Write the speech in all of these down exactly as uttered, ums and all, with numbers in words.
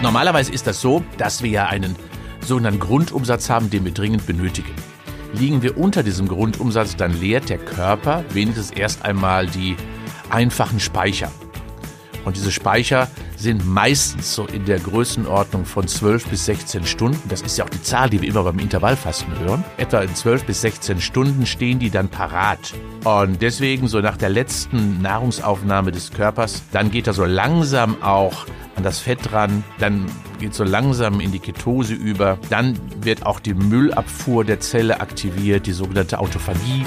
Normalerweise ist das so, dass wir ja einen sogenannten Grundumsatz haben, den wir dringend benötigen. Liegen wir unter diesem Grundumsatz, dann leert der Körper wenigstens erst einmal die einfachen Speicher. Und diese Speicher sind meistens so in der Größenordnung von zwölf bis sechzehn Stunden. Das ist ja auch die Zahl, die wir immer beim Intervallfasten hören. Etwa in zwölf bis sechzehn Stunden stehen die dann parat. Und deswegen so nach der letzten Nahrungsaufnahme des Körpers, dann geht er so langsam auch an das Fett ran, dann geht so langsam in die Ketose über. Dann wird auch die Müllabfuhr der Zelle aktiviert, die sogenannte Autophagie.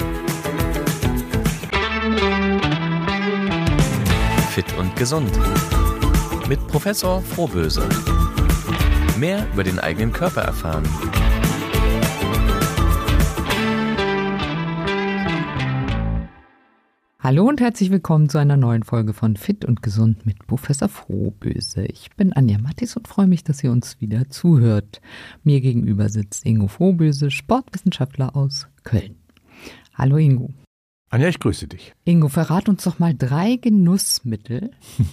Fit und gesund. Mit Professor Frohböse. Mehr über den eigenen Körper erfahren. Hallo und herzlich willkommen zu einer neuen Folge von Fit und Gesund mit Professor Frohböse. Ich bin Anja Mattis und freue mich, dass ihr uns wieder zuhört. Mir gegenüber sitzt Ingo Frohböse, Sportwissenschaftler aus Köln. Hallo Ingo. Anja, ich grüße dich. Ingo, verrat uns doch mal drei Genussmittel,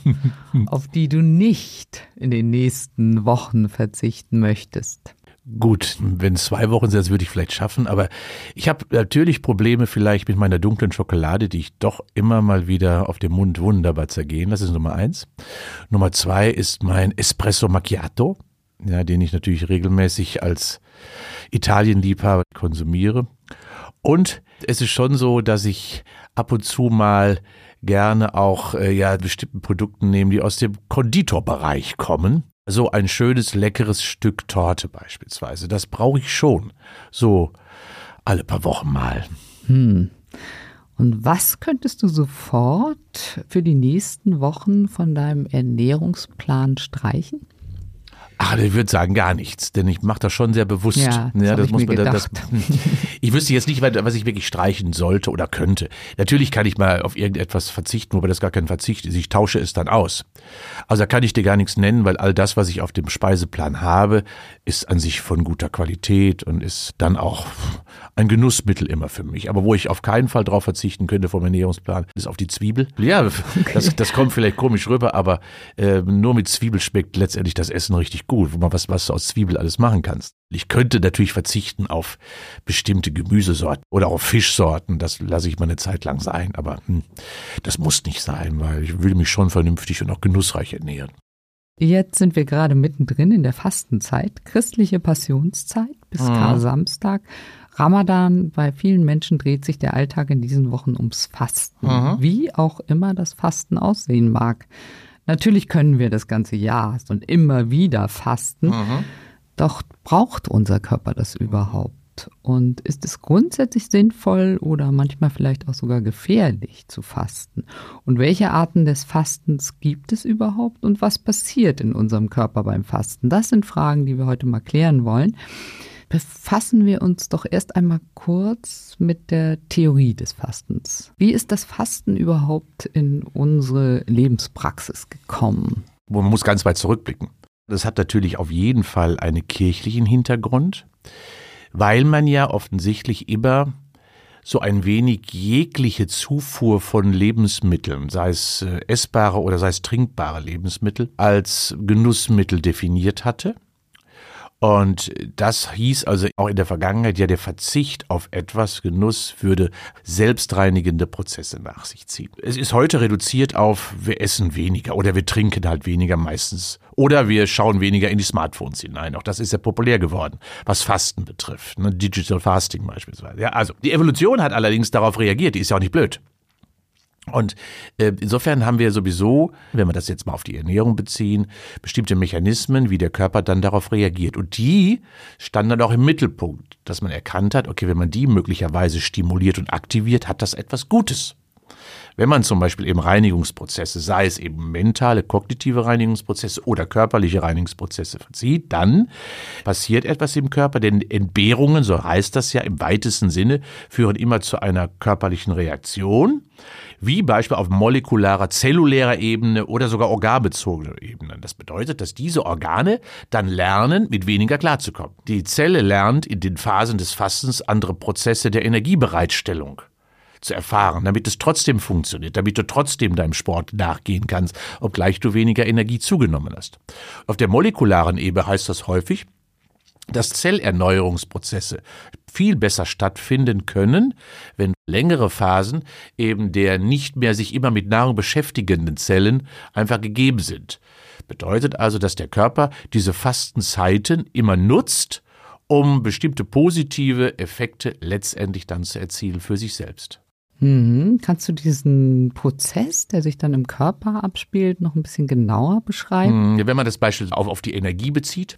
auf die du nicht in den nächsten Wochen verzichten möchtest. Gut, wenn es zwei Wochen sind, das würde ich vielleicht schaffen, aber ich habe natürlich Probleme vielleicht mit meiner dunklen Schokolade, die ich doch immer mal wieder auf dem Mund wunderbar zergehen. Das ist Nummer eins. Nummer zwei ist mein Espresso Macchiato, ja, den ich natürlich regelmäßig als Italienliebhaber konsumiere. Und es ist schon so, dass ich ab und zu mal gerne auch äh, ja bestimmten Produkten nehme, die aus dem Konditorbereich kommen. So ein schönes, leckeres Stück Torte beispielsweise. Das brauche ich schon. So alle paar Wochen mal. Hm. Und was könntest du sofort für die nächsten Wochen von deinem Ernährungsplan streichen? Ach, ich würde sagen gar nichts, denn ich mache das schon sehr bewusst. Ja, das, ja, das ich muss mir man. Das, gedacht. Ich wüsste jetzt nicht, was ich wirklich streichen sollte oder könnte. Natürlich kann ich mal auf irgendetwas verzichten, wobei das gar kein Verzicht ist. Ich tausche es dann aus. Also da kann ich dir gar nichts nennen, weil all das, was ich auf dem Speiseplan habe, ist an sich von guter Qualität und ist dann auch ein Genussmittel immer für mich. Aber wo ich auf keinen Fall drauf verzichten könnte vom Ernährungsplan, ist auf die Zwiebel. Ja, okay. das, das kommt vielleicht komisch rüber, aber äh, nur mit Zwiebel schmeckt letztendlich das Essen richtig gut, wo man was, was du aus Zwiebel alles machen kannst. Ich könnte natürlich verzichten auf bestimmte Gemüsesorten oder auf Fischsorten, das lasse ich mal eine Zeit lang sein, aber hm, das muss nicht sein, weil ich will mich schon vernünftig und auch genussreich ernähren. Jetzt sind wir gerade mittendrin in der Fastenzeit, christliche Passionszeit bis mhm. Kar-Samstag. Ramadan, bei vielen Menschen dreht sich der Alltag in diesen Wochen ums Fasten, mhm. wie auch immer das Fasten aussehen mag. Natürlich können wir das ganze Jahr und immer wieder fasten, mhm. doch braucht unser Körper das überhaupt? Und ist es grundsätzlich sinnvoll oder manchmal vielleicht auch sogar gefährlich zu fasten? Und welche Arten des Fastens gibt es überhaupt und was passiert in unserem Körper beim Fasten? Das sind Fragen, die wir heute mal klären wollen. Befassen wir uns doch erst einmal kurz mit der Theorie des Fastens. Wie ist das Fasten überhaupt in unsere Lebenspraxis gekommen? Man muss ganz weit zurückblicken. Das hat natürlich auf jeden Fall einen kirchlichen Hintergrund, weil man ja offensichtlich immer so ein wenig jegliche Zufuhr von Lebensmitteln, sei es äh, essbare oder sei es trinkbare Lebensmittel, als Genussmittel definiert hatte. Und das hieß also auch in der Vergangenheit, ja, der Verzicht auf etwas, Genuss, würde selbstreinigende Prozesse nach sich ziehen. Es ist heute reduziert auf, wir essen weniger oder wir trinken halt weniger meistens. Oder wir schauen weniger in die Smartphones hinein. Auch das ist ja populär geworden, was Fasten betrifft. Ne? Digital Fasting beispielsweise. Ja, also die Evolution hat allerdings darauf reagiert, die ist ja auch nicht blöd. Und äh, insofern haben wir sowieso, wenn wir das jetzt mal auf die Ernährung beziehen, bestimmte Mechanismen, wie der Körper dann darauf reagiert. Und die standen dann auch im Mittelpunkt, dass man erkannt hat, okay, wenn man die möglicherweise stimuliert und aktiviert, hat das etwas Gutes. Wenn man zum Beispiel eben Reinigungsprozesse, sei es eben mentale, kognitive Reinigungsprozesse oder körperliche Reinigungsprozesse verzieht, dann passiert etwas im Körper, denn Entbehrungen, so heißt das ja im weitesten Sinne, führen immer zu einer körperlichen Reaktion, wie beispielsweise auf molekularer, zellulärer Ebene oder sogar organbezogener Ebene. Das bedeutet, dass diese Organe dann lernen, mit weniger klarzukommen. Die Zelle lernt in den Phasen des Fastens andere Prozesse der Energiebereitstellung zu erfahren, damit es trotzdem funktioniert, damit du trotzdem deinem Sport nachgehen kannst, obgleich du weniger Energie zugenommen hast. Auf der molekularen Ebene heißt das häufig, dass Zellerneuerungsprozesse viel besser stattfinden können, wenn längere Phasen eben der nicht mehr sich immer mit Nahrung beschäftigenden Zellen einfach gegeben sind. Bedeutet also, dass der Körper diese Fastenzeiten immer nutzt, um bestimmte positive Effekte letztendlich dann zu erzielen für sich selbst. Mhm. Kannst du diesen Prozess, der sich dann im Körper abspielt, noch ein bisschen genauer beschreiben? Wenn man das Beispiel auf, auf die Energie bezieht,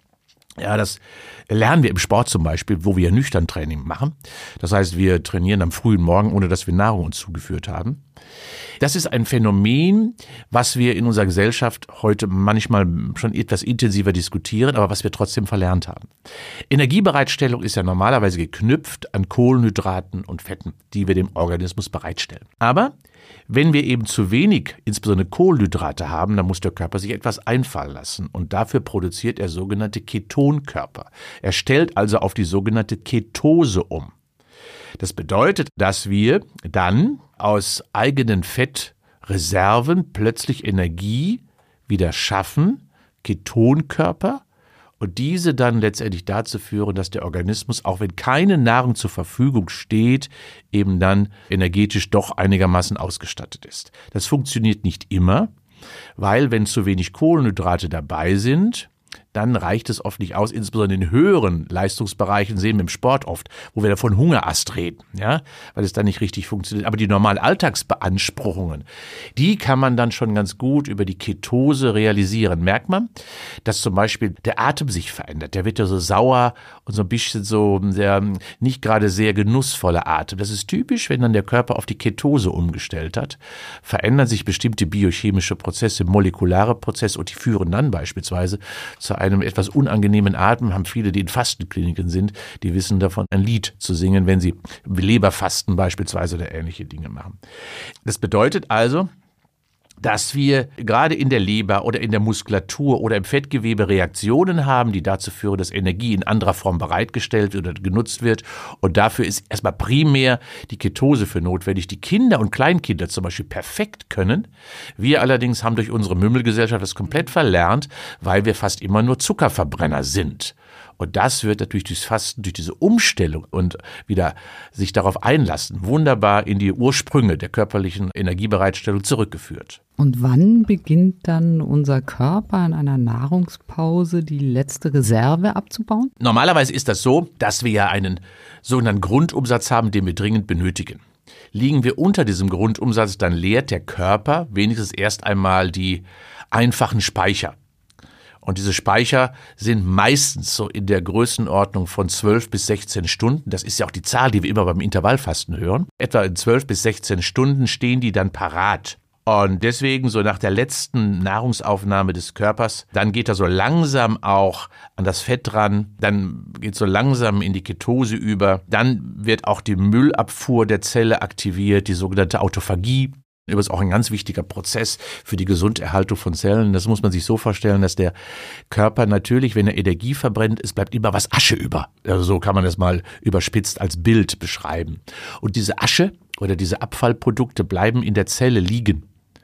ja, das lernen wir im Sport zum Beispiel, wo wir nüchtern Training machen. Das heißt, wir trainieren am frühen Morgen, ohne dass wir Nahrung uns zugeführt haben. Das ist ein Phänomen, was wir in unserer Gesellschaft heute manchmal schon etwas intensiver diskutieren, aber was wir trotzdem verlernt haben. Energiebereitstellung ist ja normalerweise geknüpft an Kohlenhydraten und Fetten, die wir dem Organismus bereitstellen. Aber wenn wir eben zu wenig, insbesondere Kohlenhydrate haben, dann muss der Körper sich etwas einfallen lassen. Und dafür produziert er sogenannte Ketonkörper. Er stellt also auf die sogenannte Ketose um. Das bedeutet, dass wir dann aus eigenen Fettreserven plötzlich Energie wieder schaffen, Ketonkörper, und diese dann letztendlich dazu führen, dass der Organismus, auch wenn keine Nahrung zur Verfügung steht, eben dann energetisch doch einigermaßen ausgestattet ist. Das funktioniert nicht immer, weil wenn zu wenig Kohlenhydrate dabei sind, dann reicht es oft nicht aus, insbesondere in höheren Leistungsbereichen sehen wir im Sport oft, wo wir da von Hungerast reden, ja, weil es dann nicht richtig funktioniert. Aber die normalen Alltagsbeanspruchungen, die kann man dann schon ganz gut über die Ketose realisieren. Merkt man, dass zum Beispiel der Atem sich verändert. Der wird ja so sauer und so ein bisschen so der nicht gerade sehr genussvolle Atem. Das ist typisch, wenn dann der Körper auf die Ketose umgestellt hat, verändern sich bestimmte biochemische Prozesse, molekulare Prozesse, und die führen dann beispielsweise zu einem etwas unangenehmen Atem, haben viele, die in Fastenkliniken sind, die wissen davon, ein Lied zu singen, wenn sie Leberfasten beispielsweise oder ähnliche Dinge machen. Das bedeutet also, dass wir gerade in der Leber oder in der Muskulatur oder im Fettgewebe Reaktionen haben, die dazu führen, dass Energie in anderer Form bereitgestellt oder genutzt wird. Und dafür ist erstmal primär die Ketose für notwendig, die Kinder und Kleinkinder zum Beispiel perfekt können. Wir allerdings haben durch unsere Mümmelgesellschaft das komplett verlernt, weil wir fast immer nur Zuckerverbrenner sind. Und das wird natürlich durchs Fasten, durch diese Umstellung und wieder sich darauf einlassen, wunderbar in die Ursprünge der körperlichen Energiebereitstellung zurückgeführt. Und wann beginnt dann unser Körper in einer Nahrungspause die letzte Reserve abzubauen? Normalerweise ist das so, dass wir ja einen sogenannten Grundumsatz haben, den wir dringend benötigen. Liegen wir unter diesem Grundumsatz, dann leert der Körper wenigstens erst einmal die einfachen Speicher. Und diese Speicher sind meistens so in der Größenordnung von zwölf bis sechzehn Stunden. Das ist ja auch die Zahl, die wir immer beim Intervallfasten hören. Etwa in zwölf bis sechzehn Stunden stehen die dann parat. Und deswegen so nach der letzten Nahrungsaufnahme des Körpers, dann geht er so langsam auch an das Fett ran, dann geht so langsam in die Ketose über. Dann wird auch die Müllabfuhr der Zelle aktiviert, die sogenannte Autophagie. Übrigens auch ein ganz wichtiger Prozess für die Gesunderhaltung von Zellen. Das muss man sich so vorstellen, dass der Körper natürlich, wenn er Energie verbrennt, es bleibt immer was Asche über. Also so kann man das mal überspitzt als Bild beschreiben. Und diese Asche oder diese Abfallprodukte bleiben in der Zelle liegen.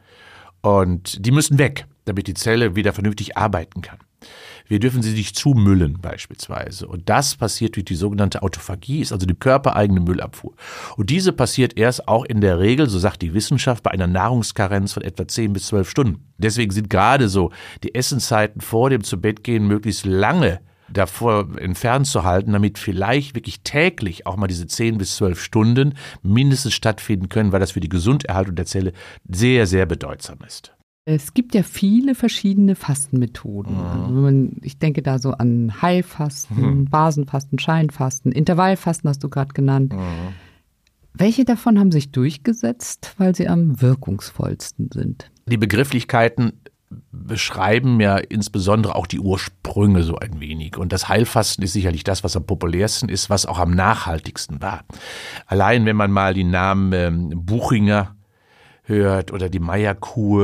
Und die müssen weg, damit die Zelle wieder vernünftig arbeiten kann. Wir dürfen sie nicht zumüllen beispielsweise. Und das passiert durch die sogenannte Autophagie, ist also die körpereigene Müllabfuhr. Und diese passiert erst auch in der Regel, so sagt die Wissenschaft, bei einer Nahrungskarenz von etwa zehn bis zwölf Stunden. Deswegen sind gerade so die Essenszeiten vor dem Zubettgehen möglichst lange davor entfernt zu halten, damit vielleicht wirklich täglich auch mal diese zehn bis zwölf Stunden mindestens stattfinden können, weil das für die Gesunderhaltung der Zelle sehr, sehr bedeutsam ist. Es gibt ja viele verschiedene Fastenmethoden. Mhm. Also wenn man, ich denke da so an Heilfasten, mhm. Basenfasten, Scheinfasten, Intervallfasten hast du gerade genannt. Mhm. Welche davon haben sich durchgesetzt, weil sie am wirkungsvollsten sind? Die Begrifflichkeiten beschreiben ja insbesondere auch die Ursprünge so ein wenig. Und das Heilfasten ist sicherlich das, was am populärsten ist, was auch am nachhaltigsten war. Allein wenn man mal die Namen ähm, Buchinger hört oder die Meierkur,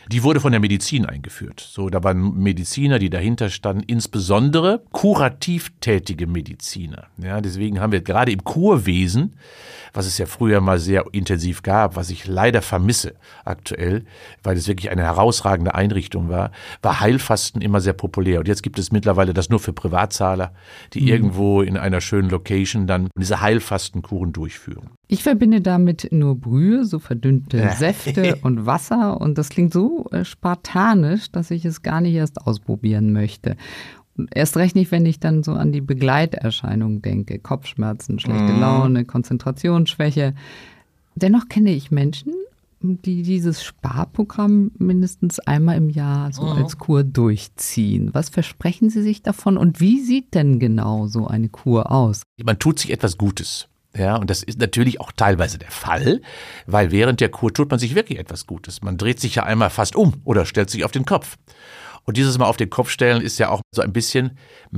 Die wurde von der Medizin eingeführt. So, da waren Mediziner, die dahinter standen, insbesondere kurativ tätige Mediziner. Ja, deswegen haben wir gerade im Kurwesen, was es ja früher mal sehr intensiv gab, was ich leider vermisse aktuell, weil es wirklich eine herausragende Einrichtung war, war Heilfasten immer sehr populär. Und jetzt gibt es mittlerweile das nur für Privatzahler, die mhm. irgendwo in einer schönen Location dann diese Heilfastenkuren durchführen. Ich verbinde damit nur Brühe, so verdünnte Säfte und Wasser, und das klingt so äh, spartanisch, dass ich es gar nicht erst ausprobieren möchte. Und erst recht nicht, wenn ich dann so an die Begleiterscheinungen denke. Kopfschmerzen, schlechte mm. Laune, Konzentrationsschwäche. Dennoch kenne ich Menschen, die dieses Sparprogramm mindestens einmal im Jahr so mm. als Kur durchziehen. Was versprechen Sie sich davon und wie sieht denn genau so eine Kur aus? Man tut sich etwas Gutes. Ja, und das ist natürlich auch teilweise der Fall, weil während der Kur tut man sich wirklich etwas Gutes. Man dreht sich ja einmal fast um oder stellt sich auf den Kopf. Und dieses Mal auf den Kopf stellen ist ja auch so ein bisschen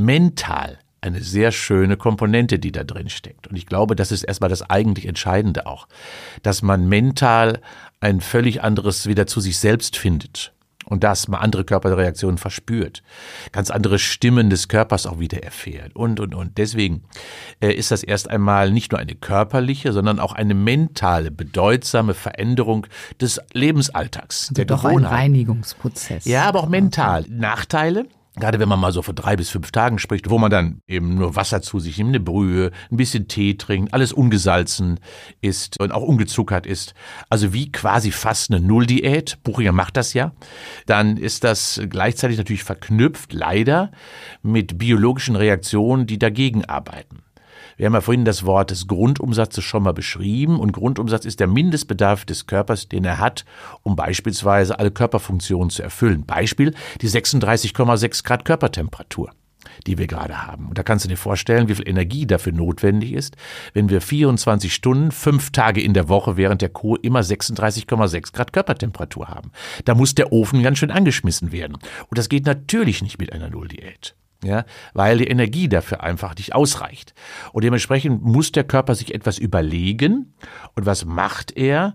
mental eine sehr schöne Komponente, die da drin steckt. Und ich glaube, das ist erstmal das eigentlich Entscheidende auch, dass man mental ein völlig anderes wieder zu sich selbst findet. Und dass man andere Körperreaktionen verspürt, ganz andere Stimmen des Körpers auch wieder erfährt und, und, und. Deswegen äh, ist das erst einmal nicht nur eine körperliche, sondern auch eine mentale, bedeutsame Veränderung des Lebensalltags, also der doch Gewohnheit. Ein Reinigungsprozess. Ja, aber auch mental. Nachteile? Gerade wenn man mal so von drei bis fünf Tagen spricht, wo man dann eben nur Wasser zu sich nimmt, eine Brühe, ein bisschen Tee trinkt, alles ungesalzen ist und auch ungezuckert ist. Also wie quasi fast eine Nulldiät. Buchinger macht das ja. Dann ist das gleichzeitig natürlich verknüpft, leider, mit biologischen Reaktionen, die dagegen arbeiten. Wir haben ja vorhin das Wort des Grundumsatzes schon mal beschrieben, und Grundumsatz ist der Mindestbedarf des Körpers, den er hat, um beispielsweise alle Körperfunktionen zu erfüllen. Beispiel die sechsunddreißig Komma sechs Grad Körpertemperatur, die wir gerade haben. Und da kannst du dir vorstellen, wie viel Energie dafür notwendig ist, wenn wir vierundzwanzig Stunden, fünf Tage in der Woche während der Kur immer sechsunddreißig Komma sechs Grad Körpertemperatur haben. Da muss der Ofen ganz schön angeschmissen werden. Und das geht natürlich nicht mit einer Nulldiät. Ja, weil die Energie dafür einfach nicht ausreicht. Und dementsprechend muss der Körper sich etwas überlegen. Und was macht er?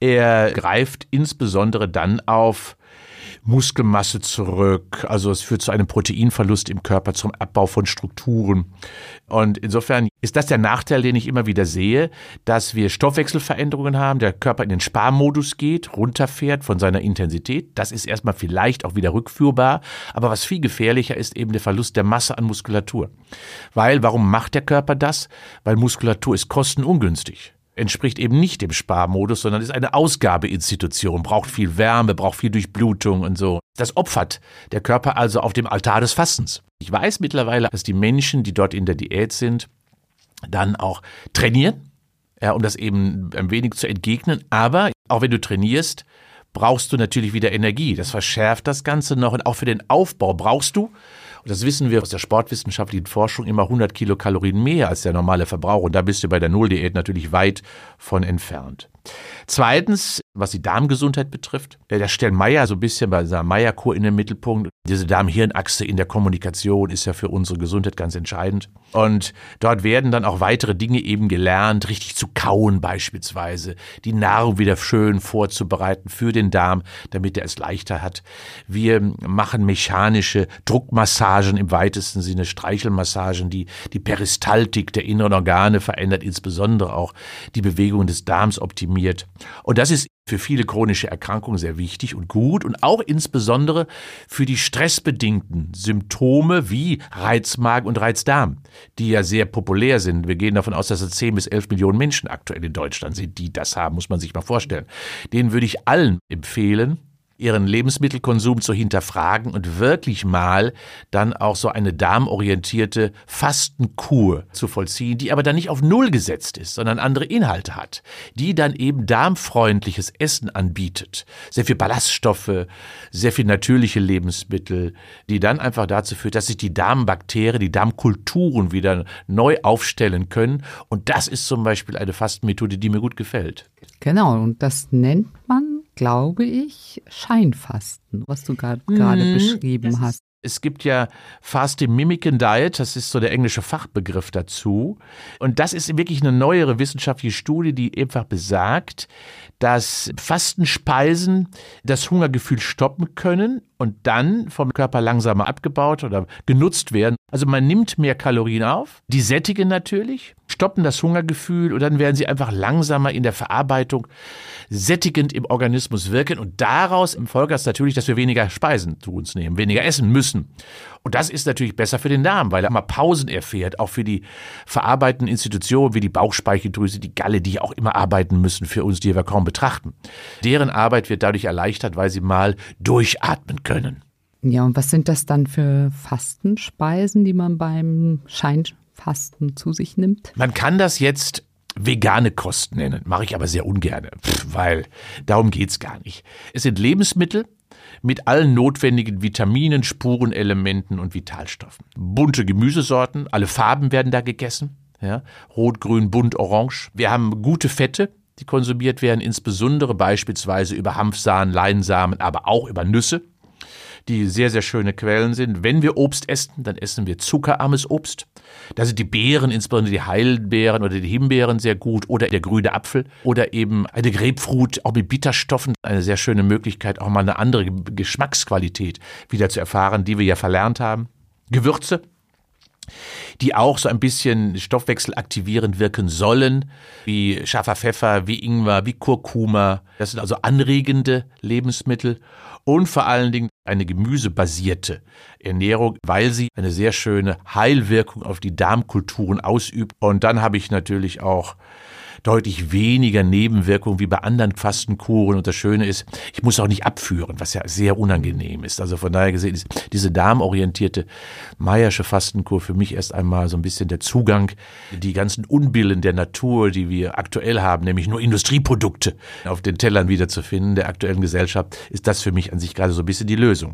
Er greift insbesondere dann auf Muskelmasse zurück. Also es führt zu einem Proteinverlust im Körper, zum Abbau von Strukturen. Und insofern ist das der Nachteil, den ich immer wieder sehe, dass wir Stoffwechselveränderungen haben, der Körper in den Sparmodus geht, runterfährt von seiner Intensität. Das ist erstmal vielleicht auch wieder rückführbar. Aber was viel gefährlicher ist eben der Verlust der Masse an Muskulatur. Weil, warum macht der Körper das? Weil Muskulatur ist kostenungünstig. Entspricht eben nicht dem Sparmodus, sondern ist eine Ausgabeinstitution, braucht viel Wärme, braucht viel Durchblutung und so. Das opfert der Körper also auf dem Altar des Fastens. Ich weiß mittlerweile, dass die Menschen, die dort in der Diät sind, dann auch trainieren, ja, um das eben ein wenig zu entgegnen. Aber auch wenn du trainierst, brauchst du natürlich wieder Energie. Das verschärft das Ganze noch, und auch für den Aufbau brauchst du, und das wissen wir aus der sportwissenschaftlichen Forschung, immer hundert Kilokalorien mehr als der normale Verbrauch. Und da bist du bei der Nulldiät natürlich weit von entfernt. Zweitens, was die Darmgesundheit betrifft, da stellt Meyer so ein bisschen bei seiner Meyer-Kur in den Mittelpunkt. Diese Darm-Hirn-Achse in der Kommunikation ist ja für unsere Gesundheit ganz entscheidend. Und dort werden dann auch weitere Dinge eben gelernt, richtig zu kauen beispielsweise, die Nahrung wieder schön vorzubereiten für den Darm, damit er es leichter hat. Wir machen mechanische Druckmassagen im weitesten Sinne, Streichelmassagen, die die Peristaltik der inneren Organe verändert, insbesondere auch die Bewegung des Darms optimiert. Und das ist für viele chronische Erkrankungen sehr wichtig und gut, und auch insbesondere für die stressbedingten Symptome wie Reizmagen und Reizdarm, die ja sehr populär sind. Wir gehen davon aus, dass es zehn bis elf Millionen Menschen aktuell in Deutschland sind, die das haben, muss man sich mal vorstellen. Denen würde ich allen empfehlen, ihren Lebensmittelkonsum zu hinterfragen und wirklich mal dann auch so eine darmorientierte Fastenkur zu vollziehen, die aber dann nicht auf Null gesetzt ist, sondern andere Inhalte hat, die dann eben darmfreundliches Essen anbietet. Sehr viel Ballaststoffe, sehr viel natürliche Lebensmittel, die dann einfach dazu führt, dass sich die Darmbakterien, die Darmkulturen wieder neu aufstellen können. Und das ist zum Beispiel eine Fastenmethode, die mir gut gefällt. Genau, und das nennt man, glaube ich, Scheinfasten, was du gerade mmh, beschrieben hast. Es gibt ja Fasting Mimicking Diet, das ist so der englische Fachbegriff dazu. Und das ist wirklich eine neuere wissenschaftliche Studie, die einfach besagt, dass Fastenspeisen das Hungergefühl stoppen können und dann vom Körper langsamer abgebaut oder genutzt werden. Also man nimmt mehr Kalorien auf, die sättigen natürlich, stoppen das Hungergefühl und dann werden sie einfach langsamer in der Verarbeitung sättigend im Organismus wirken und daraus folgt das natürlich, dass wir weniger Speisen zu uns nehmen, weniger essen müssen. Und das ist natürlich besser für den Darm, weil er immer Pausen erfährt, auch für die verarbeitenden Institutionen wie die Bauchspeicheldrüse, die Galle, die auch immer arbeiten müssen für uns, die wir kaum betrachten. Deren Arbeit wird dadurch erleichtert, weil sie mal durchatmen können. Ja, und was sind das dann für Fastenspeisen, die man beim Scheinfasten zu sich nimmt? Man kann das jetzt vegane Kost nennen, mache ich aber sehr ungern, weil darum geht's gar nicht. Es sind Lebensmittel mit allen notwendigen Vitaminen, Spurenelementen und Vitalstoffen. Bunte Gemüsesorten, alle Farben werden da gegessen, ja, rot, grün, bunt, orange. Wir haben gute Fette, die konsumiert werden, insbesondere beispielsweise über Hanfsamen, Leinsamen, aber auch über Nüsse, die sehr, sehr schöne Quellen sind. Wenn wir Obst essen, dann essen wir zuckerarmes Obst. Da sind die Beeren, insbesondere die Heidelbeeren oder die Himbeeren sehr gut oder der grüne Apfel oder eben eine Grapefruit, auch mit Bitterstoffen. Eine sehr schöne Möglichkeit, auch mal eine andere Geschmacksqualität wieder zu erfahren, die wir ja verlernt haben. Gewürze, die auch so ein bisschen stoffwechselaktivierend wirken sollen, wie scharfer Pfeffer, wie Ingwer, wie Kurkuma. Das sind also anregende Lebensmittel und vor allen Dingen eine gemüsebasierte Ernährung, weil sie eine sehr schöne Heilwirkung auf die Darmkulturen ausübt. Und dann habe ich natürlich auch deutlich weniger Nebenwirkungen wie bei anderen Fastenkuren. Und das Schöne ist, ich muss auch nicht abführen, was ja sehr unangenehm ist. Also von daher gesehen ist diese darmorientierte Meyersche Fastenkur für mich erst einmal so ein bisschen der Zugang, die ganzen Unbillen der Natur, die wir aktuell haben, nämlich nur Industrieprodukte auf den Tellern wiederzufinden, der aktuellen Gesellschaft, ist das für mich an sich gerade so ein bisschen die Lösung.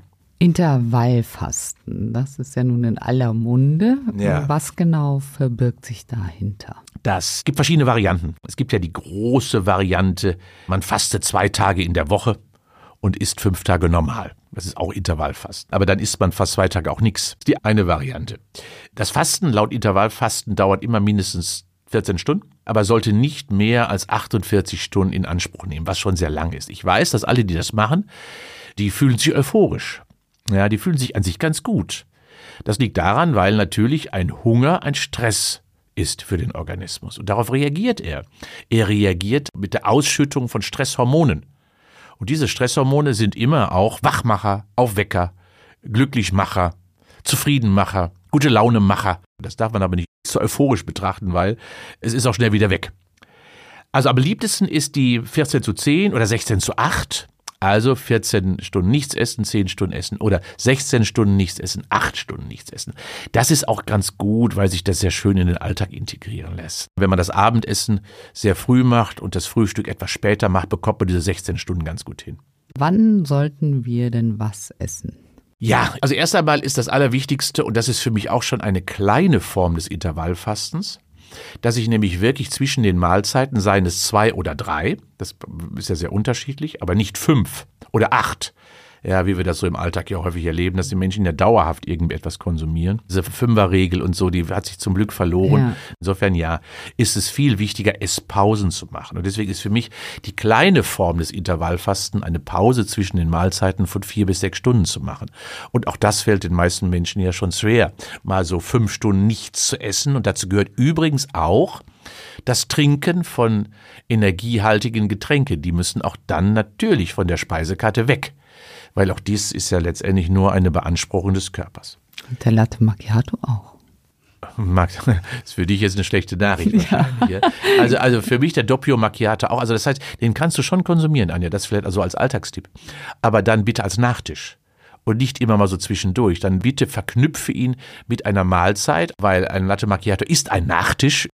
Intervallfasten, das ist ja nun in aller Munde. Ja. Was genau verbirgt sich dahinter? Das gibt verschiedene Varianten. Es gibt ja die große Variante, man fastet zwei Tage in der Woche und isst fünf Tage normal. Das ist auch Intervallfasten. Aber dann isst man fast zwei Tage auch nichts. Das ist die eine Variante. Das Fasten laut Intervallfasten dauert immer mindestens vierzehn Stunden, aber sollte nicht mehr als achtundvierzig Stunden in Anspruch nehmen, was schon sehr lang ist. Ich weiß, dass alle, die das machen, die fühlen sich euphorisch. Ja, die fühlen sich an sich ganz gut. Das liegt daran, weil natürlich ein Hunger ein Stress ist für den Organismus. Und darauf reagiert er. Er reagiert mit der Ausschüttung von Stresshormonen. Und diese Stresshormone sind immer auch Wachmacher, Aufwecker, Glücklichmacher, Zufriedenmacher, gute Launemacher. Das darf man aber nicht so euphorisch betrachten, weil es ist auch schnell wieder weg. Also am beliebtesten ist die vierzehn zu zehn oder sechzehn zu acht. Also vierzehn Stunden nichts essen, zehn Stunden essen oder sechzehn Stunden nichts essen, acht Stunden nichts essen. Das ist auch ganz gut, weil sich das sehr schön in den Alltag integrieren lässt. Wenn man das Abendessen sehr früh macht und das Frühstück etwas später macht, bekommt man diese sechzehn Stunden ganz gut hin. Wann sollten wir denn was essen? Ja, also erst einmal ist das Allerwichtigste, und das ist für mich auch schon eine kleine Form des Intervallfastens, dass ich nämlich wirklich zwischen den Mahlzeiten, seien es zwei oder drei, das ist ja sehr unterschiedlich, aber nicht fünf oder acht, ja, wie wir das so im Alltag ja häufig erleben, dass die Menschen ja dauerhaft irgendetwas konsumieren. Diese Fünferregel und so, die hat sich zum Glück verloren. Ja. Insofern ja, ist es viel wichtiger, Esspausen zu machen. Und deswegen ist für mich die kleine Form des Intervallfasten eine Pause zwischen den Mahlzeiten von vier bis sechs Stunden zu machen. Und auch das fällt den meisten Menschen ja schon schwer, mal so fünf Stunden nichts zu essen. Und dazu gehört übrigens auch das Trinken von energiehaltigen Getränken. Die müssen auch dann natürlich von der Speisekarte weg. Weil auch dies ist ja letztendlich nur eine Beanspruchung des Körpers. Und der Latte Macchiato auch. Das ist für dich jetzt eine schlechte Nachricht. Ja. Also, also für mich der Doppio Macchiato auch. Also das heißt, den kannst du schon konsumieren, Anja, das vielleicht also als Alltagstipp. Aber dann bitte als Nachtisch. Und nicht immer mal so zwischendurch. Dann bitte verknüpfe ihn mit einer Mahlzeit, weil ein Latte Macchiato ist ein Nachtisch.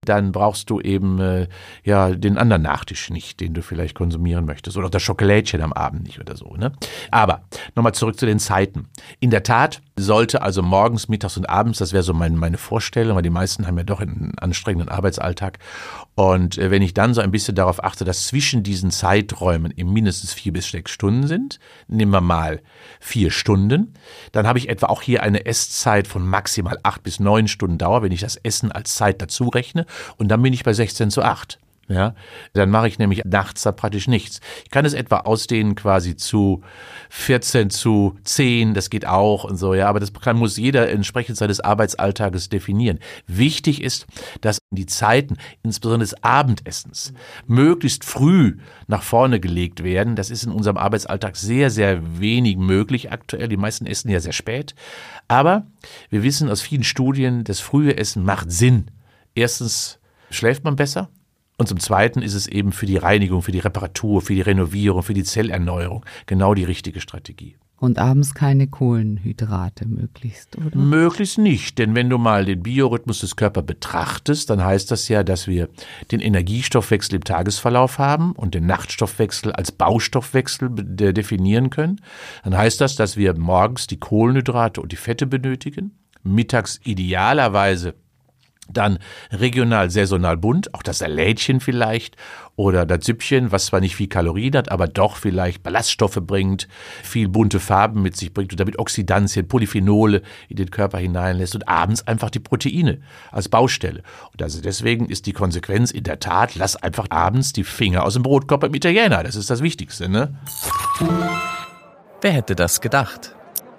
dann brauchst du eben äh, ja den anderen Nachtisch nicht, den du vielleicht konsumieren möchtest oder das Schokolädchen am Abend nicht oder so. Ne? Aber nochmal zurück zu den Zeiten. In der Tat sollte also morgens, mittags und abends, das wäre so mein, meine Vorstellung, weil die meisten haben ja doch einen anstrengenden Arbeitsalltag. Und äh, wenn ich dann so ein bisschen darauf achte, dass zwischen diesen Zeiträumen eben mindestens vier bis sechs Stunden sind, nehmen wir mal vier Stunden, dann habe ich etwa auch hier eine Esszeit von maximal acht bis neun Stunden Dauer, wenn ich das Essen als Zeit dazu rechne. Und dann bin ich bei sechzehn zu acht. Ja, dann mache ich nämlich nachts da praktisch nichts. Ich kann es etwa ausdehnen quasi zu vierzehn zu zehn, das geht auch und so, ja, aber das kann, muss jeder entsprechend seines Arbeitsalltages definieren. Wichtig ist, dass die Zeiten, insbesondere des Abendessens, möglichst früh nach vorne gelegt werden. Das ist in unserem Arbeitsalltag sehr, sehr wenig möglich aktuell. Die meisten essen ja sehr spät. Aber wir wissen aus vielen Studien, das frühe Essen macht Sinn. Erstens schläft man besser. Und zum Zweiten ist es eben für die Reinigung, für die Reparatur, für die Renovierung, für die Zellerneuerung genau die richtige Strategie. Und abends keine Kohlenhydrate möglichst, oder? Möglichst nicht, denn wenn du mal den Biorhythmus des Körpers betrachtest, dann heißt das ja, dass wir den Energiestoffwechsel im Tagesverlauf haben und den Nachtstoffwechsel als Baustoffwechsel definieren können. Dann heißt das, dass wir morgens die Kohlenhydrate und die Fette benötigen, mittags idealerweise dann regional, saisonal bunt, auch das Salätchen vielleicht oder das Süppchen, was zwar nicht viel Kalorien hat, aber doch vielleicht Ballaststoffe bringt, viel bunte Farben mit sich bringt und damit Oxidantien, Polyphenole in den Körper hineinlässt und abends einfach die Proteine als Baustelle. Und also deswegen ist die Konsequenz in der Tat, lass einfach abends die Finger aus dem Brotkorb beim Italiener. Das ist das Wichtigste, ne? Wer hätte das gedacht?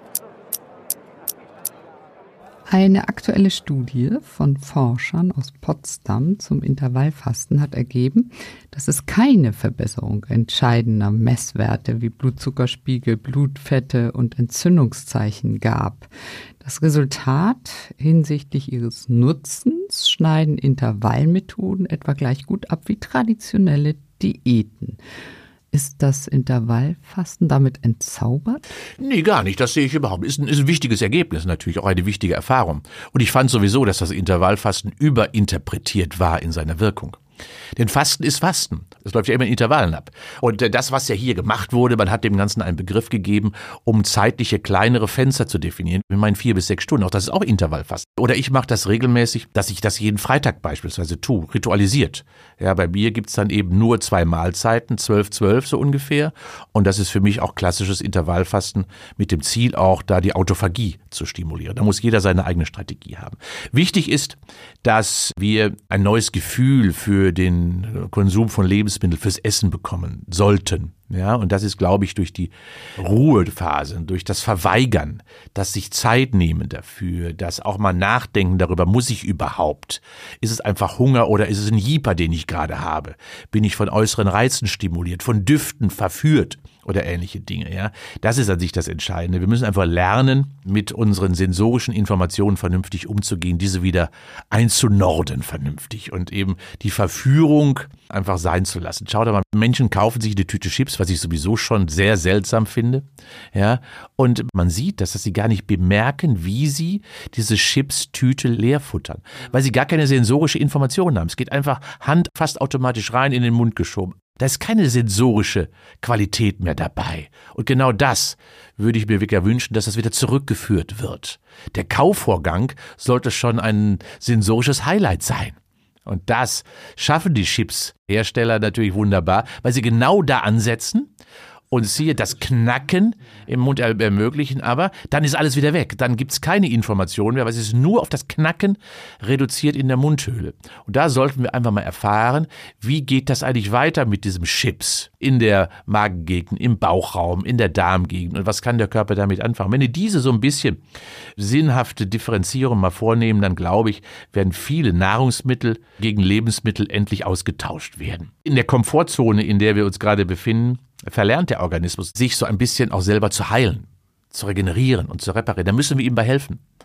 Eine aktuelle Studie von Forschern aus Potsdam zum Intervallfasten hat ergeben, dass es keine Verbesserung entscheidender Messwerte wie Blutzuckerspiegel, Blutfette und Entzündungszeichen gab. Das Resultat hinsichtlich ihres Nutzens schneiden Intervallmethoden etwa gleich gut ab wie traditionelle Diäten. Ist das Intervallfasten damit entzaubert? Nee, gar nicht. Das sehe ich überhaupt. Ist ein, ist ein wichtiges Ergebnis natürlich, auch eine wichtige Erfahrung. Und ich fand sowieso, dass das Intervallfasten überinterpretiert war in seiner Wirkung. Denn Fasten ist Fasten. Das läuft ja immer in Intervallen ab. Und das, was ja hier gemacht wurde, man hat dem Ganzen einen Begriff gegeben, um zeitliche kleinere Fenster zu definieren. Ich meine vier bis sechs Stunden. Auch das ist auch Intervallfasten. Oder ich mache das regelmäßig, dass ich das jeden Freitag beispielsweise tue, ritualisiert. Ja, bei mir gibt's dann eben nur zwei Mahlzeiten, zwölf, zwölf so ungefähr. Und das ist für mich auch klassisches Intervallfasten mit dem Ziel auch, da die Autophagie zu stimulieren. Da muss jeder seine eigene Strategie haben. Wichtig ist, dass wir ein neues Gefühl für den Konsum von Lebensmitteln, fürs Essen bekommen sollten. Ja, und das ist, glaube ich, durch die Ruhephasen, durch das Verweigern, das sich Zeit nehmen dafür, das auch mal nachdenken darüber, muss ich überhaupt? Ist es einfach Hunger oder ist es ein Jieper, den ich gerade habe? Bin ich von äußeren Reizen stimuliert, von Düften verführt oder ähnliche Dinge? Ja, das ist an sich das Entscheidende. Wir müssen einfach lernen, mit unseren sensorischen Informationen vernünftig umzugehen, diese wieder einzunorden vernünftig und eben die Verführung einfach sein zu lassen. Schau da mal, Menschen kaufen sich eine Tüte Chips, was ich sowieso schon sehr seltsam finde, ja, und man sieht, dass sie gar nicht bemerken, wie sie diese Chips-Tüte leer futtern, weil sie gar keine sensorische Information haben. Es geht einfach Hand fast automatisch rein in den Mund geschoben. Da ist keine sensorische Qualität mehr dabei. Und genau das würde ich mir wirklich wünschen, dass das wieder zurückgeführt wird. Der Kaufvorgang sollte schon ein sensorisches Highlight sein. Und das schaffen die Chips-Hersteller natürlich wunderbar, weil sie genau da ansetzen und siehe das Knacken im Mund ermöglichen, aber dann ist alles wieder weg. Dann gibt es keine Information mehr, weil es ist nur auf das Knacken reduziert in der Mundhöhle. Und da sollten wir einfach mal erfahren, wie geht das eigentlich weiter mit diesem Chips in der Magengegend, im Bauchraum, in der Darmgegend und was kann der Körper damit anfangen. Wenn wir diese so ein bisschen sinnhafte Differenzierung mal vornehmen, dann glaube ich, werden viele Nahrungsmittel gegen Lebensmittel endlich ausgetauscht werden. In der Komfortzone, in der wir uns gerade befinden, verlernt der Organismus, sich so ein bisschen auch selber zu heilen, zu regenerieren und zu reparieren. Da müssen wir ihm bei helfen.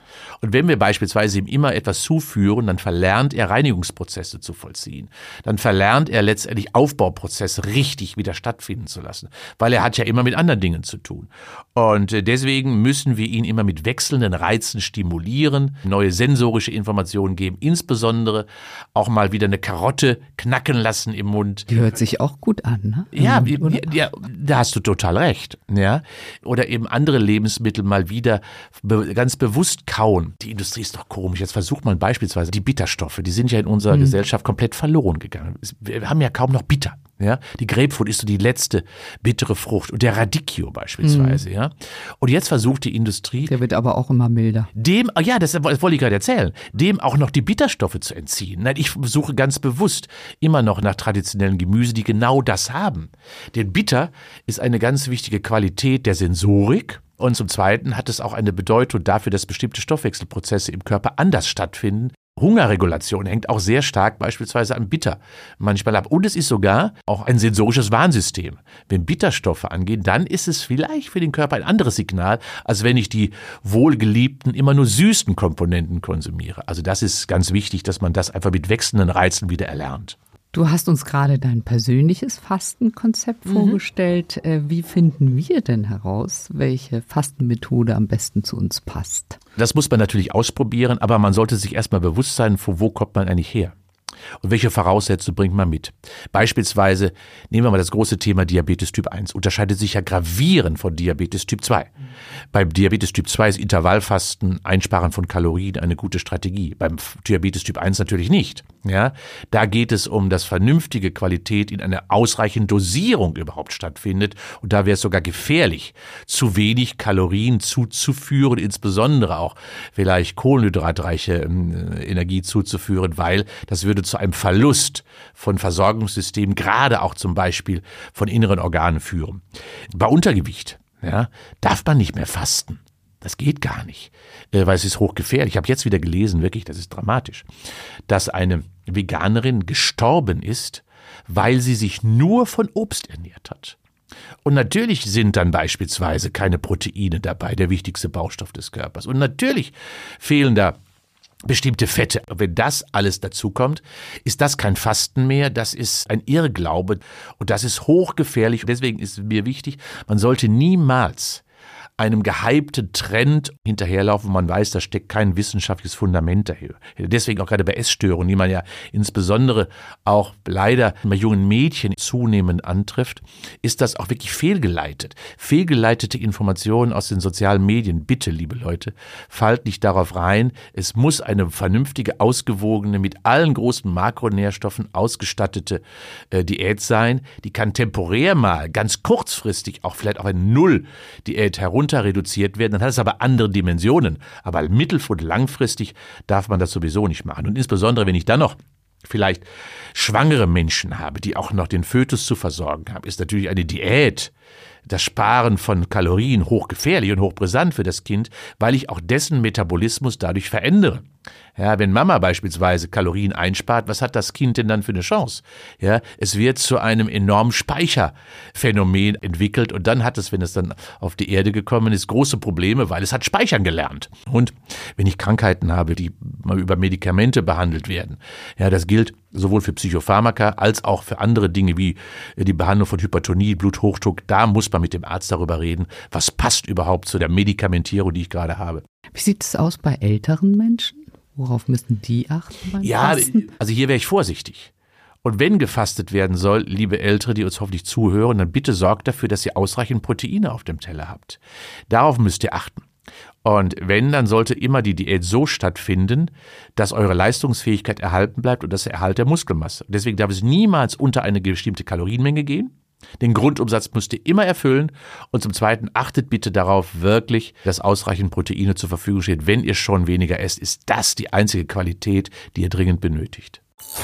Und wenn wir beispielsweise ihm immer etwas zuführen, dann verlernt er Reinigungsprozesse zu vollziehen. Dann verlernt er letztendlich Aufbauprozesse richtig wieder stattfinden zu lassen, weil er hat ja immer mit anderen Dingen zu tun. Und deswegen müssen wir ihn immer mit wechselnden Reizen stimulieren, neue sensorische Informationen geben, insbesondere auch mal wieder eine Karotte knacken lassen im Mund. Die hört sich auch gut an, ne? Ja, Mund, ja, da hast du total recht. Ja? Oder eben andere Lebensmittel mal wieder be- ganz bewusst kauen. Die Industrie ist doch komisch. Jetzt versucht man beispielsweise die Bitterstoffe, die sind ja in unserer mhm. Gesellschaft komplett verloren gegangen. Wir haben ja kaum noch Bitter. Ja, die Grapefruit ist so die letzte bittere Frucht und der Radicchio beispielsweise, mhm. ja. Und jetzt versucht die Industrie, der wird aber auch immer milder, dem, ja, das, das wollte ich gerade erzählen, dem auch noch die Bitterstoffe zu entziehen. Nein, ich suche ganz bewusst immer noch nach traditionellen Gemüse, die genau das haben. Denn bitter ist eine ganz wichtige Qualität der Sensorik. Und zum Zweiten hat es auch eine Bedeutung dafür, dass bestimmte Stoffwechselprozesse im Körper anders stattfinden. Hungerregulation hängt auch sehr stark beispielsweise am Bitter manchmal ab. Und es ist sogar auch ein sensorisches Warnsystem. Wenn Bitterstoffe angehen, dann ist es vielleicht für den Körper ein anderes Signal, als wenn ich die wohlgeliebten, immer nur süßen Komponenten konsumiere. Also das ist ganz wichtig, dass man das einfach mit wechselnden Reizen wieder erlernt. Du hast uns gerade dein persönliches Fastenkonzept mhm. vorgestellt. Wie finden wir denn heraus, welche Fastenmethode am besten zu uns passt? Das muss man natürlich ausprobieren, aber man sollte sich erstmal bewusst sein, von wo kommt man eigentlich her? Und welche Voraussetzungen bringt man mit? Beispielsweise nehmen wir mal das große Thema Diabetes Typ eins. Unterscheidet sich ja gravierend von Diabetes Typ zwei. Mhm. Beim Diabetes Typ zwei ist Intervallfasten, Einsparen von Kalorien eine gute Strategie. Beim Diabetes Typ eins natürlich nicht. Ja, da geht es um, dass vernünftige Qualität in einer ausreichenden Dosierung überhaupt stattfindet. Und da wäre es sogar gefährlich, zu wenig Kalorien zuzuführen, insbesondere auch vielleicht kohlenhydratreiche äh, Energie zuzuführen, weil das würde zu einem Verlust von Versorgungssystemen, gerade auch zum Beispiel von inneren Organen führen. Bei Untergewicht, ja, darf man nicht mehr fasten. Das geht gar nicht, weil es ist hochgefährlich. Ich habe jetzt wieder gelesen, wirklich, das ist dramatisch, dass eine Veganerin gestorben ist, weil sie sich nur von Obst ernährt hat. Und natürlich sind dann beispielsweise keine Proteine dabei, der wichtigste Baustoff des Körpers. Und natürlich fehlen da bestimmte Fette. Wenn das alles dazukommt, ist das kein Fasten mehr, das ist ein Irrglaube und das ist hochgefährlich. Und deswegen ist mir wichtig, man sollte niemals einem gehypten Trend hinterherlaufen, man weiß, da steckt kein wissenschaftliches Fundament dahinter. Deswegen auch gerade bei Essstörungen, die man ja insbesondere auch leider bei jungen Mädchen zunehmend antrifft, ist das auch wirklich fehlgeleitet. Fehlgeleitete Informationen aus den sozialen Medien, bitte, liebe Leute, fallt nicht darauf rein. Es muss eine vernünftige, ausgewogene, mit allen großen Makronährstoffen ausgestattete äh, Diät sein. Die kann temporär mal, ganz kurzfristig auch vielleicht auf eine Null-Diät herunter reduziert werden, dann hat es aber andere Dimensionen. Aber mittel- und langfristig darf man das sowieso nicht machen. Und insbesondere, wenn ich dann noch vielleicht schwangere Menschen habe, die auch noch den Fötus zu versorgen haben, ist natürlich eine Diät, das Sparen von Kalorien hochgefährlich und hochbrisant für das Kind, weil ich auch dessen Metabolismus dadurch verändere. Ja, wenn Mama beispielsweise Kalorien einspart, was hat das Kind denn dann für eine Chance? Ja, es wird zu einem enormen Speicherphänomen entwickelt und dann hat es, wenn es dann auf die Erde gekommen ist, große Probleme, weil es hat speichern gelernt. Und wenn ich Krankheiten habe, die mal über Medikamente behandelt werden, ja, das gilt sowohl für Psychopharmaka als auch für andere Dinge wie die Behandlung von Hypertonie, Bluthochdruck, da muss man mit dem Arzt darüber reden, was passt überhaupt zu der Medikamentierung, die ich gerade habe. Wie sieht es aus bei älteren Menschen? Worauf müssen die achten beim Ja, Fasten? also hier wäre ich vorsichtig. Und wenn gefastet werden soll, liebe Ältere, die uns hoffentlich zuhören, dann bitte sorgt dafür, dass ihr ausreichend Proteine auf dem Teller habt. Darauf müsst ihr achten. Und wenn, dann sollte immer die Diät so stattfinden, dass eure Leistungsfähigkeit erhalten bleibt und das Erhalt der Muskelmasse. Deswegen darf es niemals unter eine bestimmte Kalorienmenge gehen. Den Grundumsatz müsst ihr immer erfüllen. Und zum Zweiten, achtet bitte darauf wirklich, dass ausreichend Proteine zur Verfügung steht. Wenn ihr schon weniger esst, ist das die einzige Qualität, die ihr dringend benötigt.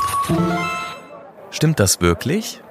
Stimmt das wirklich?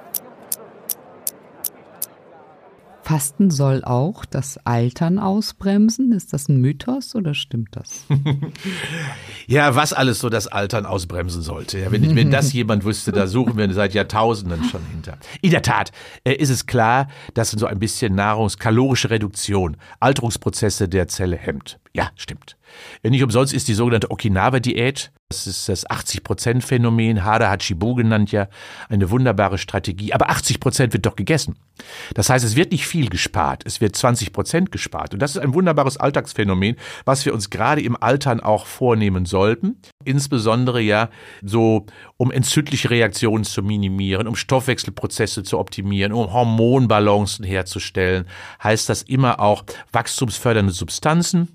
Fasten soll auch das Altern ausbremsen. Ist das ein Mythos oder stimmt das? Ja, was alles so das Altern ausbremsen sollte. Ja, wenn, wenn das jemand wüsste, da suchen wir seit Jahrtausenden schon hinter. In der Tat äh, ist es klar, dass so ein bisschen nahrungskalorische Reduktion Alterungsprozesse der Zelle hemmt. Ja, stimmt. Nicht umsonst ist die sogenannte Okinawa-Diät, das ist das achtzig Prozent Phänomen, Hada Hachibu genannt, ja, eine wunderbare Strategie. Aber achtzig Prozent wird doch gegessen. Das heißt, es wird nicht viel gespart, es wird zwanzig Prozent gespart. Und das ist ein wunderbares Alltagsphänomen, was wir uns gerade im Altern auch vornehmen sollten. Insbesondere ja so, um entzündliche Reaktionen zu minimieren, um Stoffwechselprozesse zu optimieren, um Hormonbalancen herzustellen, heißt das immer auch wachstumsfördernde Substanzen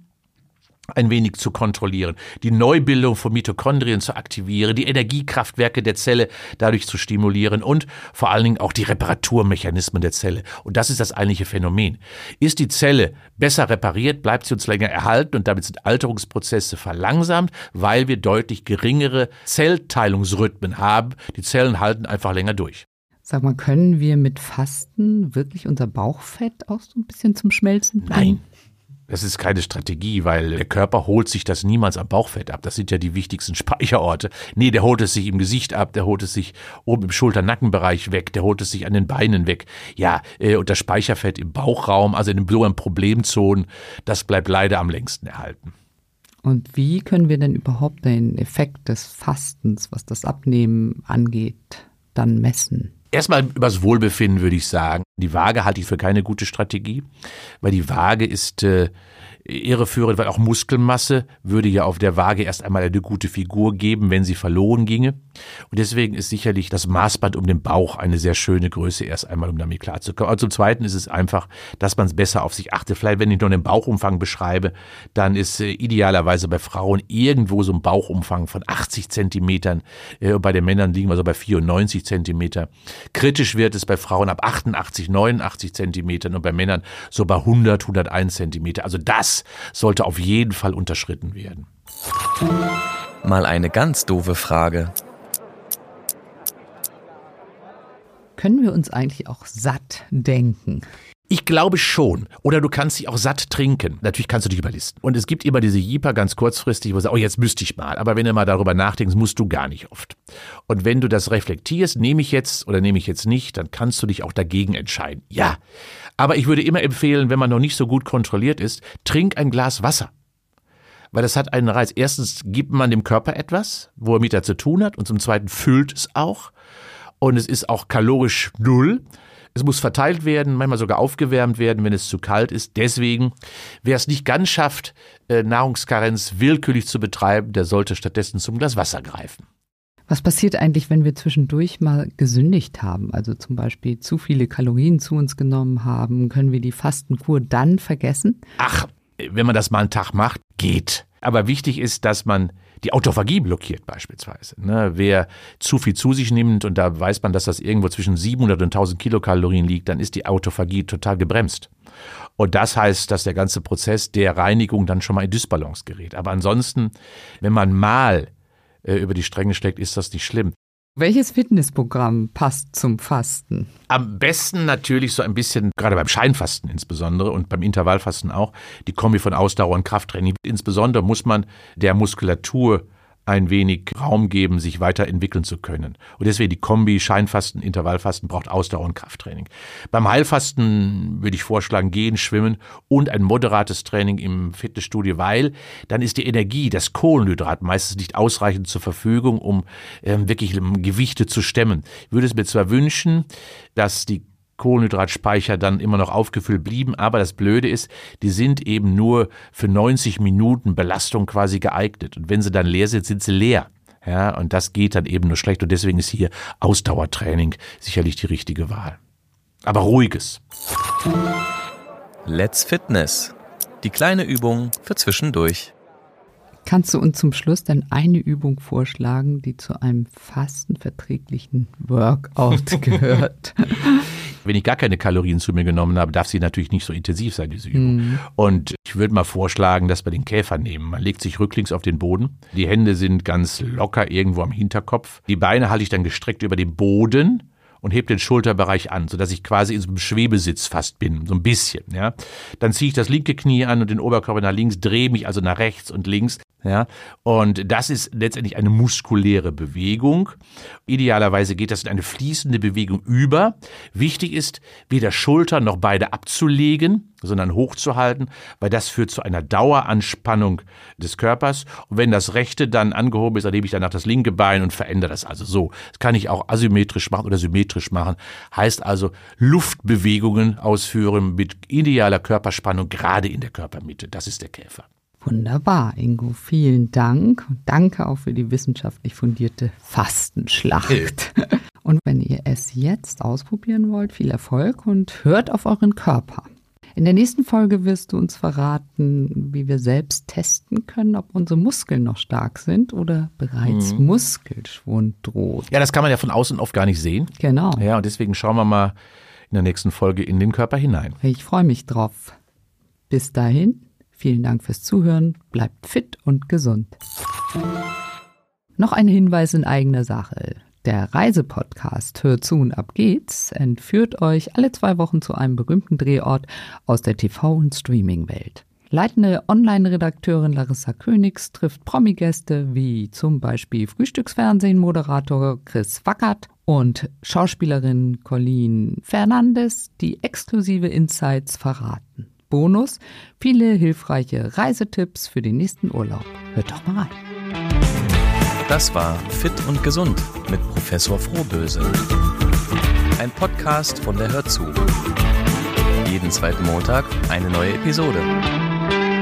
ein wenig zu kontrollieren, die Neubildung von Mitochondrien zu aktivieren, die Energiekraftwerke der Zelle dadurch zu stimulieren und vor allen Dingen auch die Reparaturmechanismen der Zelle. Und das ist das eigentliche Phänomen. Ist die Zelle besser repariert, bleibt sie uns länger erhalten und damit sind Alterungsprozesse verlangsamt, weil wir deutlich geringere Zellteilungsrhythmen haben. Die Zellen halten einfach länger durch. Sag mal, können wir mit Fasten wirklich unser Bauchfett auch so ein bisschen zum Schmelzen bringen? Nein. Das ist keine Strategie, weil der Körper holt sich das niemals am Bauchfett ab. Das sind ja die wichtigsten Speicherorte. Nee, der holt es sich im Gesicht ab, der holt es sich oben im Schulter-Nackenbereich weg, der holt es sich an den Beinen weg. Ja, äh, und das Speicherfett im Bauchraum, also in den so Problemzonen, das bleibt leider am längsten erhalten. Und wie können wir denn überhaupt den Effekt des Fastens, was das Abnehmen angeht, dann messen? Erstmal übers Wohlbefinden würde ich sagen. Die Waage halte ich für keine gute Strategie, weil die Waage ist äh, irreführend, weil auch Muskelmasse würde ja auf der Waage erst einmal eine gute Figur geben, wenn sie verloren ginge. Und deswegen ist sicherlich das Maßband um den Bauch eine sehr schöne Größe, erst einmal, um damit klarzukommen. Und zum Zweiten ist es einfach, dass man es besser auf sich achtet. Vielleicht, wenn ich nur den Bauchumfang beschreibe, dann ist äh, idealerweise bei Frauen irgendwo so ein Bauchumfang von achtzig Zentimetern. Äh, bei den Männern liegen wir so bei vierundneunzig Zentimeter. Kritisch wird es bei Frauen ab achtundachtzig, neunundachtzig Zentimetern und bei Männern so bei hundert, hunderteins Zentimeter. Also das sollte auf jeden Fall unterschritten werden. Mal eine ganz doofe Frage. Können wir uns eigentlich auch satt denken? Ich glaube schon. Oder du kannst dich auch satt trinken. Natürlich kannst du dich überlisten. Und es gibt immer diese Jipper ganz kurzfristig, wo du sagst, oh, jetzt müsste ich mal. Aber wenn du mal darüber nachdenkst, musst du gar nicht oft. Und wenn du das reflektierst, nehme ich jetzt oder nehme ich jetzt nicht, dann kannst du dich auch dagegen entscheiden. Ja. Aber ich würde immer empfehlen, wenn man noch nicht so gut kontrolliert ist, trink ein Glas Wasser. Weil das hat einen Reiz. Erstens gibt man dem Körper etwas, wo er mit da zu tun hat. Und zum Zweiten füllt es auch. Und es ist auch kalorisch null. Es muss verteilt werden, manchmal sogar aufgewärmt werden, wenn es zu kalt ist. Deswegen, wer es nicht ganz schafft, Nahrungskarenz willkürlich zu betreiben, der sollte stattdessen zum Glas Wasser greifen. Was passiert eigentlich, wenn wir zwischendurch mal gesündigt haben? Also zum Beispiel zu viele Kalorien zu uns genommen haben. Können wir die Fastenkur dann vergessen? Ach, wenn man das mal einen Tag macht, geht. Aber wichtig ist, dass man die Autophagie blockiert beispielsweise. Ne, wer zu viel zu sich nimmt und da weiß man, dass das irgendwo zwischen siebenhundert und tausend Kilokalorien liegt, dann ist die Autophagie total gebremst. Und das heißt, dass der ganze Prozess der Reinigung dann schon mal in Dysbalance gerät. Aber ansonsten, wenn man mal äh, über die Stränge schlägt, ist das nicht schlimm. Welches Fitnessprogramm passt zum Fasten? Am besten natürlich so ein bisschen, gerade beim Scheinfasten insbesondere und beim Intervallfasten auch, die Kombi von Ausdauer und Krafttraining. Insbesondere muss man der Muskulatur ein wenig Raum geben, sich weiterentwickeln zu können. Und deswegen die Kombi Scheinfasten, Intervallfasten braucht Ausdauer und Krafttraining. Beim Heilfasten würde ich vorschlagen, gehen, schwimmen und ein moderates Training im Fitnessstudio, weil dann ist die Energie, das Kohlenhydrat meistens nicht ausreichend zur Verfügung, um ähm, wirklich Gewichte zu stemmen. Ich würde es mir zwar wünschen, dass die Kohlenhydratspeicher dann immer noch aufgefüllt blieben, aber das Blöde ist, die sind eben nur für neunzig Minuten Belastung quasi geeignet und wenn sie dann leer sind, sind sie leer. Ja, und das geht dann eben nur schlecht und deswegen ist hier Ausdauertraining sicherlich die richtige Wahl. Aber ruhiges. Let's Fitness. Die kleine Übung für zwischendurch. Kannst du uns zum Schluss dann eine Übung vorschlagen, die zu einem fastenverträglichen Workout gehört? Wenn ich gar keine Kalorien zu mir genommen habe, darf sie natürlich nicht so intensiv sein, diese Übung. Mhm. Und ich würde mal vorschlagen, dass wir den Käfer nehmen. Man legt sich rücklings auf den Boden. Die Hände sind ganz locker irgendwo am Hinterkopf. Die Beine halte ich dann gestreckt über den Boden und heb den Schulterbereich an, sodass ich quasi in so einem Schwebesitz fast bin, so ein bisschen. Ja. Dann ziehe ich das linke Knie an und den Oberkörper nach links, drehe mich also nach rechts und links. Ja, und das ist letztendlich eine muskuläre Bewegung. Idealerweise geht das in eine fließende Bewegung über. Wichtig ist, weder Schultern noch beide abzulegen, sondern hochzuhalten, weil das führt zu einer Daueranspannung des Körpers. Und wenn das rechte dann angehoben ist, dann nehme ich danach das linke Bein und verändere das also so. Das kann ich auch asymmetrisch machen oder symmetrisch machen. Heißt also Luftbewegungen ausführen mit idealer Körperspannung, gerade in der Körpermitte. Das ist der Käfer. Wunderbar, Ingo, vielen Dank. Und danke auch für die wissenschaftlich fundierte Fastenschlacht. Und wenn ihr es jetzt ausprobieren wollt, viel Erfolg und hört auf euren Körper. In der nächsten Folge wirst du uns verraten, wie wir selbst testen können, ob unsere Muskeln noch stark sind oder bereits mhm. Muskelschwund droht. Ja, das kann man ja von außen oft gar nicht sehen. Genau. Ja, und deswegen schauen wir mal in der nächsten Folge in den Körper hinein. Ich freue mich drauf. Bis dahin. Vielen Dank fürs Zuhören, bleibt fit und gesund. Noch ein Hinweis in eigener Sache. Der Reisepodcast Hört zu und ab geht's entführt euch alle zwei Wochen zu einem berühmten Drehort aus der T V- und Streaming-Welt. Leitende Online-Redakteurin Larissa Königs trifft Promi-Gäste wie zum Beispiel Frühstücksfernsehen-Moderator Chris Wackert und Schauspielerin Colleen Fernandes, die exklusive Insights verraten. Bonus, viele hilfreiche Reisetipps für den nächsten Urlaub. Hört doch mal rein. Das war Fit und Gesund mit Professor Frohböse. Ein Podcast von der Hört zu. Jeden zweiten Montag eine neue Episode.